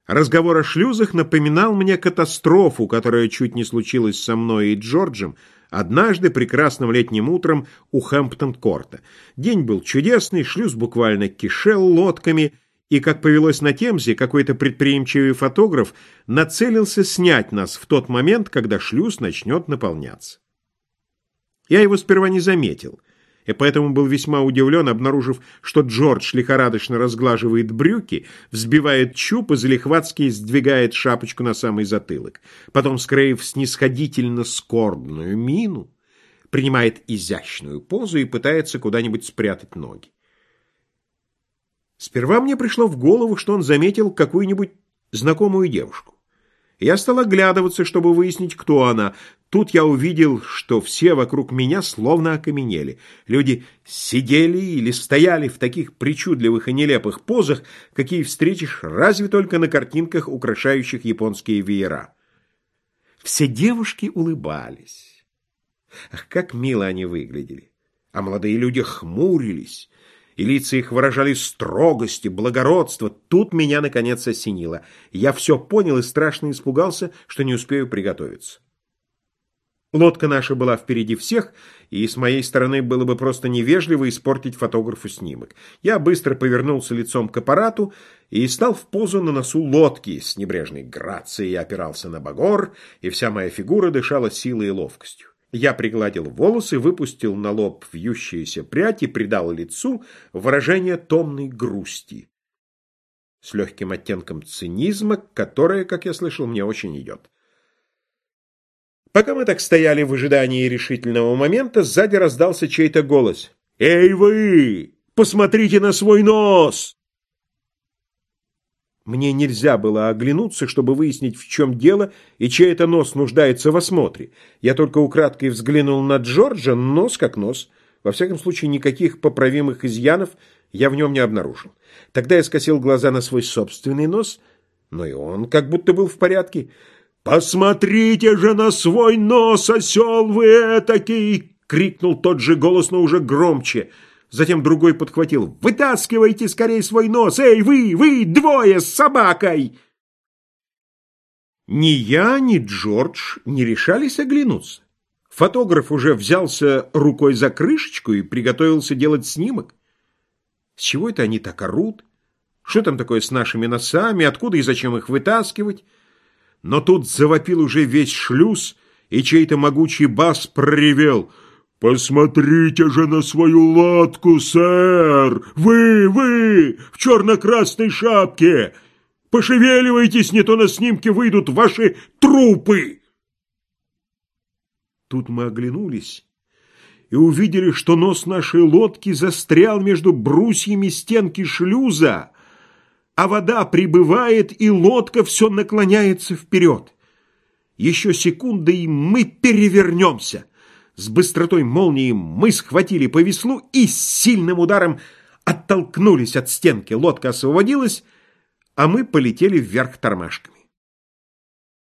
Разговор о шлюзах напоминал мне катастрофу, которая чуть не случилась со мной и Джорджем однажды прекрасным летним утром у Хэмптон-Корта. День был чудесный, шлюз буквально кишел лодками, и, как повелось на Темзе, какой-то предприимчивый фотограф нацелился снять нас в тот момент, когда шлюз начнет наполняться. Я его сперва не заметил, и поэтому был весьма удивлен, обнаружив, что Джордж лихорадочно разглаживает брюки, взбивает чуб и залихватски сдвигает шапочку на самый затылок. Потом, скроив снисходительно скорбную мину, принимает изящную позу и пытается куда-нибудь спрятать ноги. Сперва мне пришло в голову, что он заметил какую-нибудь знакомую девушку. Я стал оглядываться, чтобы выяснить, кто она. Тут я увидел, что все вокруг меня словно окаменели. Люди сидели или стояли в таких причудливых и нелепых позах, какие встретишь разве только на картинках, украшающих японские веера. Все девушки улыбались. Ах, как мило они выглядели! А молодые люди хмурились, и лица их выражали строгость и благородство. Тут меня, наконец, осенило. Я все понял и страшно испугался, что не успею приготовиться. Лодка наша была впереди всех, и с моей стороны было бы просто невежливо испортить фотографу снимок. Я быстро повернулся лицом к аппарату и стал в позу на носу лодки. С небрежной грацией опирался на багор, и вся моя фигура дышала силой и ловкостью. Я пригладил волосы, выпустил на лоб вьющиеся прядь и придал лицу выражение томной грусти с легким оттенком цинизма, которое, как я слышал, мне очень идет. Пока мы так стояли в ожидании решительного момента, сзади раздался чей-то голос. «Эй вы! Посмотрите на свой нос!» Мне нельзя было оглянуться, чтобы выяснить, в чем дело и чей это нос нуждается в осмотре. Я только украдкой взглянул на Джорджа, нос как нос. Во всяком случае, никаких поправимых изъянов я в нем не обнаружил. Тогда я скосил глаза на свой собственный нос, но и он как будто был в порядке. «Посмотрите же на свой нос, осел вы этакий!» — крикнул тот же голос, но уже громче. Затем другой подхватил. «Вытаскивайте скорее свой нос! Эй, вы, двое с собакой!» Ни я, ни Джордж не решались оглянуться. Фотограф уже взялся рукой за крышечку и приготовился делать снимок. С чего это они так орут? Что там такое с нашими носами? Откуда и зачем их вытаскивать? Но тут завопил уже весь шлюз, и чей-то могучий бас проревел: «Посмотрите же на свою лодку, сэр! Вы, в черно-красной шапке! Пошевеливайтесь, не то на снимке выйдут ваши трупы!» Тут мы оглянулись и увидели, что нос нашей лодки застрял между брусьями стенки шлюза, а вода прибывает, и лодка все наклоняется вперед. Еще секунда, и мы перевернемся. С быстротой молнии мы схватили по веслу и с сильным ударом оттолкнулись от стенки. Лодка освободилась, а мы полетели вверх тормашками.